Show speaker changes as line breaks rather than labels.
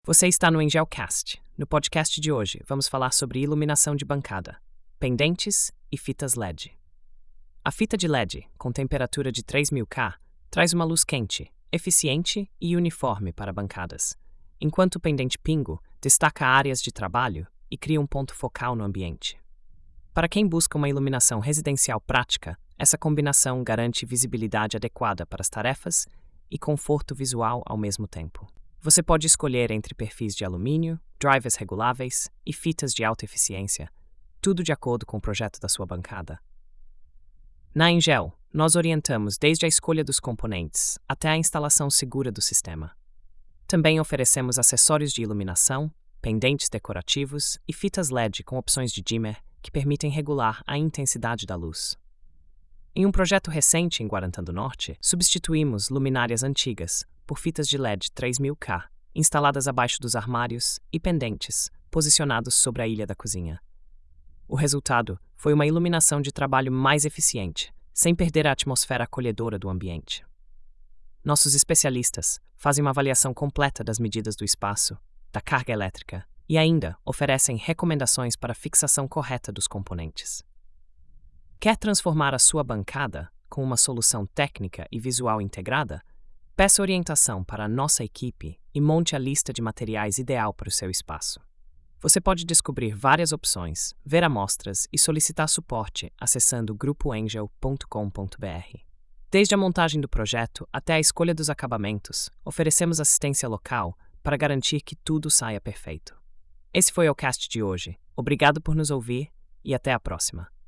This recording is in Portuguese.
Você está no Angelcast. No podcast de hoje, vamos falar sobre iluminação de bancada, pendentes e fitas LED. A fita de LED, com temperatura de 3000 K, traz uma luz quente, eficiente e uniforme para bancadas, enquanto o pendente pingo destaca áreas de trabalho e cria um ponto focal no ambiente. Para quem busca uma iluminação residencial prática, essa combinação garante visibilidade adequada para as tarefas e conforto visual ao mesmo tempo. Você pode escolher entre perfis de alumínio, drivers reguláveis e fitas de alta eficiência, tudo de acordo com o projeto da sua bancada. Na Angel, nós orientamos desde a escolha dos componentes até a instalação segura do sistema. Também oferecemos acessórios de iluminação, pendentes decorativos e fitas LED com opções de dimmer que permitem regular a intensidade da luz. Em um projeto recente em Guarantã do Norte, substituímos luminárias antigas por fitas de LED 3000 K, instaladas abaixo dos armários e pendentes, posicionados sobre a ilha da cozinha. O resultado foi uma iluminação de trabalho mais eficiente, sem perder a atmosfera acolhedora do ambiente. Nossos especialistas fazem uma avaliação completa das medidas do espaço, da carga elétrica e ainda oferecem recomendações para a fixação correta dos componentes. Quer transformar a sua bancada com uma solução técnica e visual integrada? Peça orientação para a nossa equipe e monte a lista de materiais ideal para o seu espaço. Você pode descobrir várias opções, ver amostras e solicitar suporte acessando grupoangel.com.br. Desde a montagem do projeto até a escolha dos acabamentos, oferecemos assistência local para garantir que tudo saia perfeito. Esse foi o cast de hoje. Obrigado por nos ouvir e até a próxima.